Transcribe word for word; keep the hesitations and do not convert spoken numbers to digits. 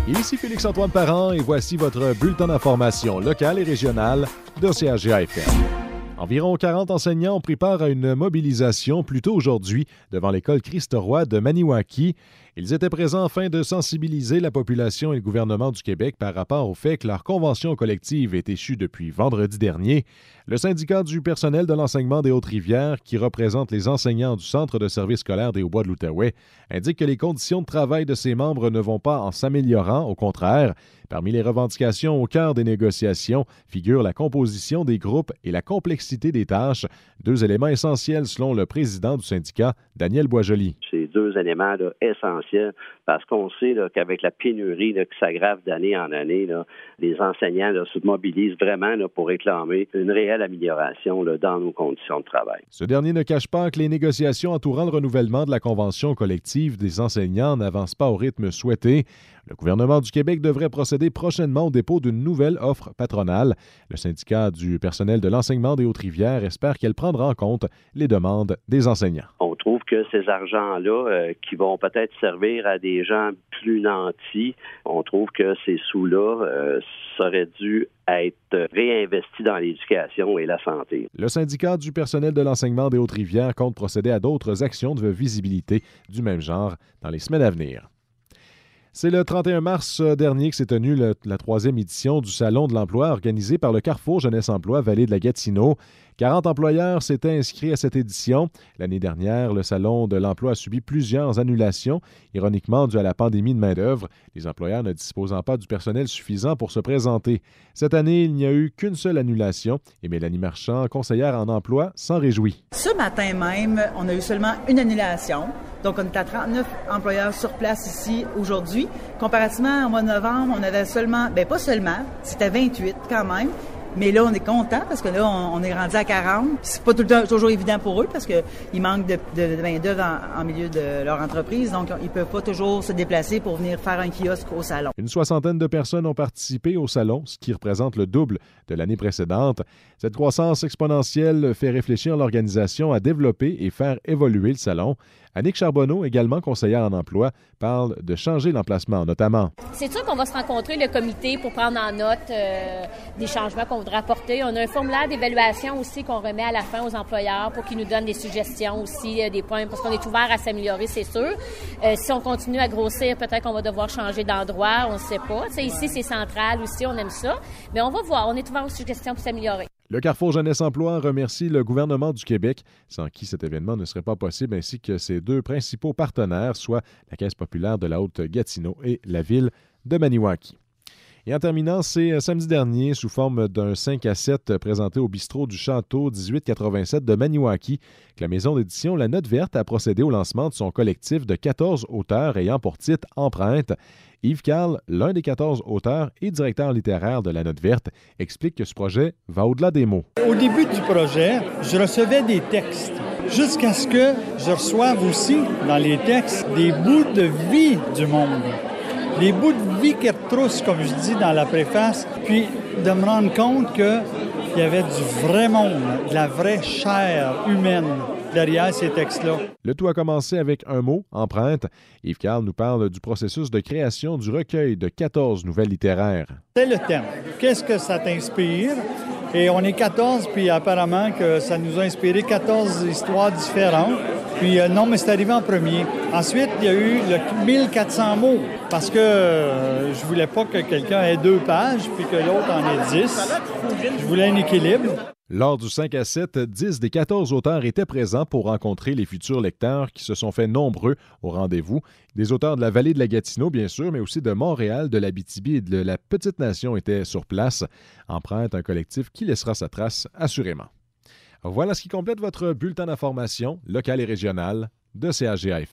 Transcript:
Ici Félix-Antoine Parent et voici votre bulletin d'information locale et régionale de C H G A F M. Environ quarante enseignants ont pris part à une mobilisation plus tôt aujourd'hui devant l'école Christ-Roi de Maniwaki. Ils étaient présents afin de sensibiliser la population et le gouvernement du Québec par rapport au fait que leur convention collective est échue depuis vendredi dernier. Le syndicat du personnel de l'enseignement des Hautes-Rivières, qui représente les enseignants du Centre de services scolaires des Hauts-Bois de l'Outaouais, indique que les conditions de travail de ses membres ne vont pas en s'améliorant, au contraire. Parmi les revendications au cœur des négociations figurent la composition des groupes et la complexité des tâches, deux éléments essentiels selon le président du syndicat, Daniel Boisjoli. C'est deux éléments là, essentiels parce qu'on sait là, qu'avec la pénurie là, qui s'aggrave d'année en année, là, les enseignants là, se mobilisent vraiment là, pour réclamer une réelle amélioration là, dans nos conditions de travail. Ce dernier ne cache pas que les négociations entourant le renouvellement de la convention collective des enseignants n'avancent pas au rythme souhaité. Le gouvernement du Québec devrait procéder prochainement au dépôt d'une nouvelle offre patronale. Le syndicat du personnel de l'enseignement des Hautes-Rivières espère qu'elle prendra en compte les demandes des enseignants. On trouve que ces argents-là, euh, qui vont peut-être servir à des gens plus nantis, on trouve que ces sous-là euh, seraient dû être réinvestis dans l'éducation et la santé. Le syndicat du personnel de l'enseignement des Hautes-Rivières compte procéder à d'autres actions de visibilité du même genre dans les semaines à venir. C'est le trente et un mars dernier que s'est tenue le, la troisième édition du Salon de l'emploi organisé par le Carrefour Jeunesse Emploi Vallée de la Gatineau. quarante employeurs s'étaient inscrits à cette édition. L'année dernière, le Salon de l'emploi a subi plusieurs annulations, ironiquement dues à la pandémie de main-d'œuvre, les employeurs ne disposant pas du personnel suffisant pour se présenter. Cette année, il n'y a eu qu'une seule annulation et Mélanie Marchand, conseillère en emploi, s'en réjouit. Ce matin même, on a eu seulement une annulation. Donc, on est à trente-neuf employeurs sur place ici aujourd'hui. Comparativement au mois de novembre, on avait seulement, bien pas seulement, c'était vingt-huit quand même. Mais là, on est content parce que là, on, on est rendu à quarante. C'est pas tout le temps toujours évident pour eux parce qu'ils manquent de, de, de main-d'œuvre en, en milieu de leur entreprise. Donc, ils peuvent pas toujours se déplacer pour venir faire un kiosque au salon. Une soixantaine de personnes ont participé au salon, ce qui représente le double de l'année précédente. Cette croissance exponentielle fait réfléchir l'organisation à développer et faire évoluer le salon. Annick Charbonneau, également conseillère en emploi, parle de changer l'emplacement, notamment. C'est sûr qu'on va se rencontrer, le comité, pour prendre en note euh, des changements qu'on voudrait apporter. On a un formulaire d'évaluation aussi qu'on remet à la fin aux employeurs pour qu'ils nous donnent des suggestions aussi, euh, des points, parce qu'on est ouvert à s'améliorer, c'est sûr. Euh, si on continue à grossir, peut-être qu'on va devoir changer d'endroit, on ne sait pas. T'sais, ici, c'est central aussi, on aime ça. Mais on va voir, on est ouvert aux suggestions pour s'améliorer. Le Carrefour Jeunesse Emploi remercie le gouvernement du Québec, sans qui cet événement ne serait pas possible, ainsi que ses deux principaux partenaires, soit la Caisse populaire de la Haute-Gatineau et la ville de Maniwaki. Et en terminant, c'est samedi dernier, sous forme d'un cinq à sept présenté au bistrot du Château dix-huit quatre-vingt-sept de Maniwaki, que la maison d'édition La Note Verte a procédé au lancement de son collectif de quatorze auteurs ayant pour titre Empreinte. Yves Carl, l'un des quatorze auteurs et directeur littéraire de La Note Verte, explique que ce projet va au-delà des mots. Au début du projet, je recevais des textes, jusqu'à ce que je reçoive aussi, dans les textes, des bouts de vie du monde. Des bouts de vie qui retroussent, comme je dis dans la préface, puis de me rendre compte qu'il y avait du vrai monde, de la vraie chair humaine derrière ces textes-là. Le tout a commencé avec un mot, empreinte. Yves Carl nous parle du processus de création du recueil de quatorze nouvelles littéraires. C'est le thème. Qu'est-ce que ça t'inspire? Et on est quatorze, puis apparemment que ça nous a inspiré quatorze histoires différentes. Puis euh, non, mais c'est arrivé en premier. Ensuite, il y a eu le mille quatre cents mots, parce que euh, je voulais pas que quelqu'un ait deux pages, puis que l'autre en ait dix. Je voulais un équilibre. Lors du cinq à sept, dix des quatorze auteurs étaient présents pour rencontrer les futurs lecteurs qui se sont fait nombreux au rendez-vous. Des auteurs de la vallée de la Gatineau, bien sûr, mais aussi de Montréal, de l'Abitibi et de la Petite-Nation étaient sur place. Empreinte, un collectif qui laissera sa trace, assurément. Voilà ce qui complète votre bulletin d'information local et régional de C H G A F M.